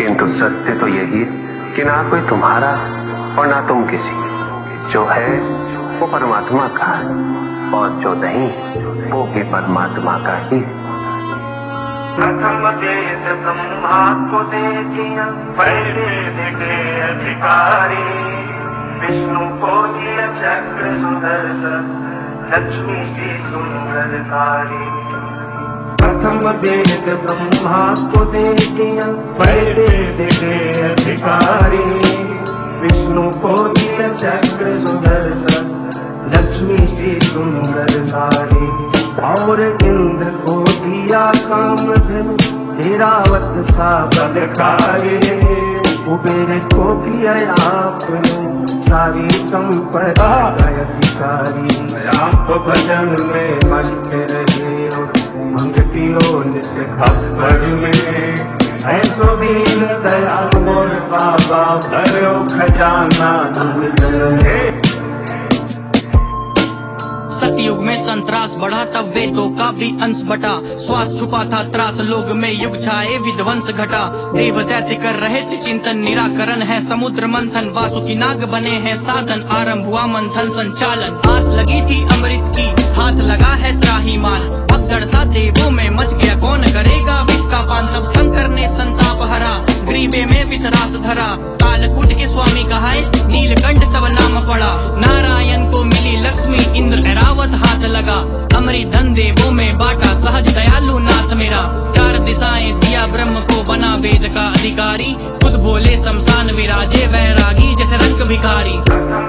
किंतु सत्य तो यही है कि ना कोई तुम्हारा और ना तुम किसी। जो है वो परमात्मा का है और जो नहीं वो भी परमात्मा का ही है। प्रथम वेद ब्रह्मा को दे दिया, पहले देखे अधिकारी। विष्णु को दिया चक्र सुदर्शन, लक्ष्मी से सुंदरकारी। प्रथम वेद ब्रह्मा को दे दिया, पहले देखे अधिकारी। विष्णु को दिया चक्र सुदर्शन, लक्ष्मी से सुंदरकारी। और इंद्र को दिया कामधेनु, ऐरावत सा बलकारी। कुबेर को किया आपने सारी संपदा का अधिकारी। आप भजन में मस्त रहे हो, मंगती हो नित्य खबर में। ऐसो दीन दयाल मोर बाबा, भरो खजाना दूध रहे। सतयुग में संतरास बढ़ा, तब वेदों का भी अंश बटा। श्वास छुपा था त्रास, लोग में युग छाए विध्वंस घटा। देव दैत्य कर रहे थे चिंतन, निराकरण है समुद्र मंथन। वासुकी नाग बने हैं साधन, आरंभ हुआ मंथन संचालन। आस लगी थी अमृत की, हाथ लगा है त्राहीमाल। भगदड़ सा देवों में मच गया, कौन करेगा विष का पान। तब शंकर ने संताप हरा, ग्रीवे में विश्वास धरा। कालकूट के स्वामी कहाए, नीलकंठ तब नाम पड़ा। नारायण को मिली लक्ष्मी, इंद्र ऐरावत हाथ लगा। अमृत धन देवों में बांटा, सहज दयालु नाथ मेरा। चार दिशाएं दिया ब्रह्म को, बना वेद का अधिकारी। खुद भोले शमशान विराजे, वैरागी जैसे रंग भिखारी।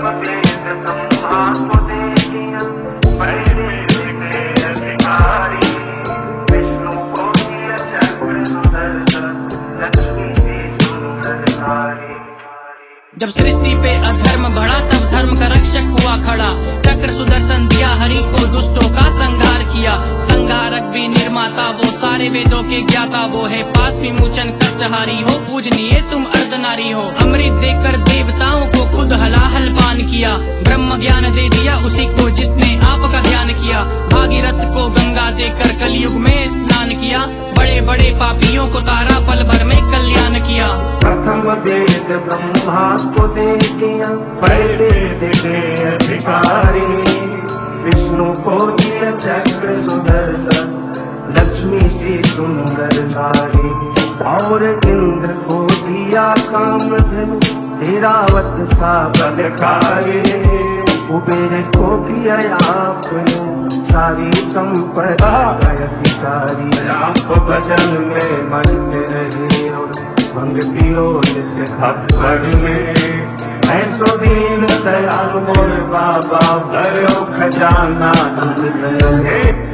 जब सृष्टि पे अधर्म बढ़ा, तब धर्म का रक्षक हुआ खड़ा। चक्र सुदर्शन दिया हरि को, दुष्टों का संहार किया। संहारक भी निर्माता, वो सारे वेदों के ज्ञाता। वो है पास विमोचन कष्टहारी हो, पूजनीय तुम अर्धनारी हो। अमृत देकर देवताओं को खुद हलाहल पान किया। ब्रह्म ज्ञान दे दिया उसी को, जिसने आपका ध्यान किया। भागीरथ को गंगा देकर कलयुग में स्नान किया। बड़े बड़े पापियों को तारा, पल भर में कल्याण किया। प्रथम वेद ब्रह्मा को दे दिया, पहले देखे अधिकारी। विष्णु को दिया चक्र सुदर्शन, लक्ष्मी से सुंदरकारी। और इंद्र को दिया कामधेनु, ऐरावत सा बलकारी। कुबेर को किया आपने सारी संपदा का अधिकारी। आप भजन में मस्त रहे हो, मंगती हो नित्य खबर में। ऐसो दीन दयाल मोर बाबा, भरो खजाना दूध रहे।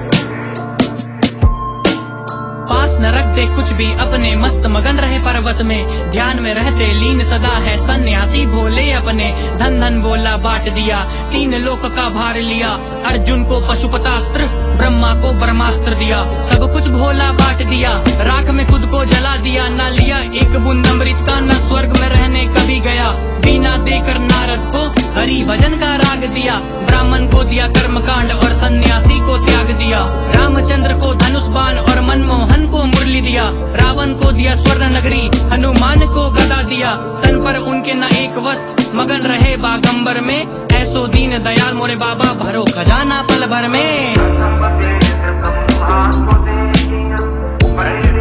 पास न रख दे कुछ भी अपने, मस्त मगन रहे पर्वत में। ध्यान में रहते लीन सदा है, सन्यासी भोले अपने। धन धन बोला बांट दिया, तीन लोक का भार लिया। अर्जुन को पशुपतास्त्र, ब्रह्मा को ब्रह्मास्त्र दिया। सब कुछ भोला बांट दिया, राख में खुद को जला दिया। न लिया एक बूंद अमृत का, न स्वर्ग में रहने कभी गया। बीना देकर नारद को हरि भजन का राग दिया। ब्राह्मण को दिया कर्मकांड और सन्यासी को त्याग दिया। रामचंद्र को धनुष बाण और मनमोहन को मुरली दिया। रावण को दिया स्वर्ण नगरी, हनुमान को गदा दिया। तन पर उनके न एक वस्त्र, मगन रहे बागंबर में। ऐसो दीन दयाल मोरे बाबा, भरो खजाना पल भर में।